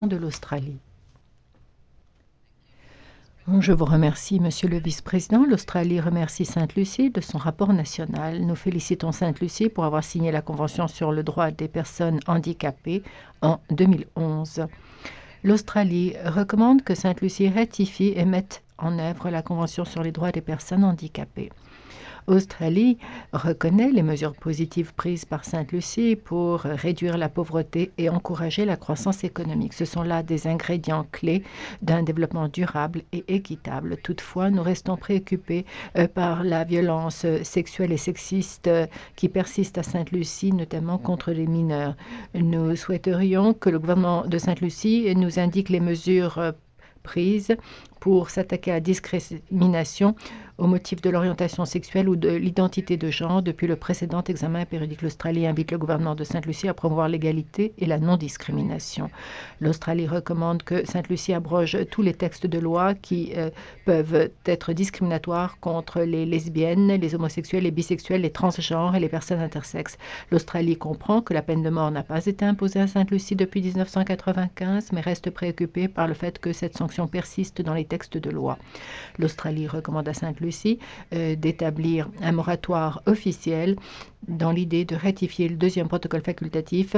de l'Australie. Je vous remercie, Monsieur le Vice-président. L'Australie remercie Sainte-Lucie de son rapport national. Nous félicitons Sainte-Lucie pour avoir signé la Convention sur le droit des personnes handicapées en 2011. L'Australie recommande que Sainte-Lucie ratifie et mette en œuvre la Convention sur les droits des personnes handicapées. L'Australie reconnaît les mesures positives prises par Sainte-Lucie pour réduire la pauvreté et encourager la croissance économique. Ce sont là des ingrédients clés d'un développement durable et équitable. Toutefois, nous restons préoccupés par la violence sexuelle et sexiste qui persiste à Sainte-Lucie, notamment contre les mineurs. Nous souhaiterions que le gouvernement de Sainte-Lucie nous indique les mesures prises pour s'attaquer à la discrimination au motif de l'orientation sexuelle ou de l'identité de genre depuis le précédent examen périodique. L'Australie invite le gouvernement de Sainte-Lucie à promouvoir l'égalité et la non-discrimination. L'Australie recommande que Sainte-Lucie abroge tous les textes de loi qui peuvent être discriminatoires contre les lesbiennes, les homosexuels, les bisexuels, les transgenres et les personnes intersexes. L'Australie comprend que la peine de mort n'a pas été imposée à Sainte-Lucie depuis 1995, mais reste préoccupée par le fait que cette sanction persiste dans les textes de loi. L'Australie recommande à Sainte-Lucie d'établir un moratoire officiel dans l'idée de ratifier le deuxième protocole facultatif